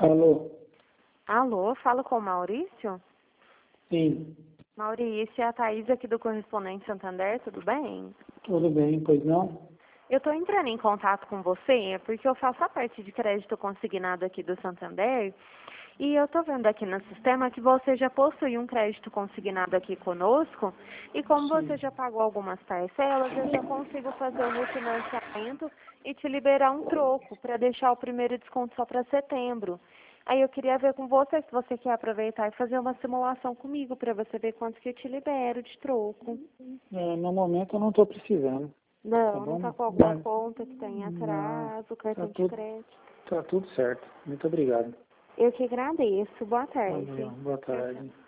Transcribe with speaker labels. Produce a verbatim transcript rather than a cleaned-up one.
Speaker 1: Alô?
Speaker 2: Alô, falo com o Maurício?
Speaker 1: Sim,
Speaker 2: Maurício, é a Thaís aqui do Correspondente Santander, tudo bem?
Speaker 1: tudo bem, pois não?
Speaker 2: Eu estou entrando em contato com você porque eu faço a parte de crédito consignado aqui do Santander e eu estou vendo aqui no sistema que você já possui um crédito consignado aqui conosco e como você
Speaker 1: Sim.
Speaker 2: já pagou algumas parcelas, eu já consigo fazer o refinanciamento e te liberar um troco para deixar o primeiro desconto só para setembro. Aí eu queria ver com você se você quer aproveitar e fazer uma simulação comigo para você ver quanto que eu te libero de troco.
Speaker 1: É, no momento eu não estou precisando, tá
Speaker 2: Não, não
Speaker 1: bom?
Speaker 2: está com alguma
Speaker 1: Mas,
Speaker 2: conta que tem
Speaker 1: não,
Speaker 2: atraso,
Speaker 1: tá
Speaker 2: cartão de
Speaker 1: tudo,
Speaker 2: crédito.
Speaker 1: tá tudo certo. Muito obrigado.
Speaker 2: Eu que agradeço. Boa
Speaker 1: Tá bom,
Speaker 2: tarde.
Speaker 1: boa
Speaker 2: Tchau, tchau.
Speaker 1: tarde.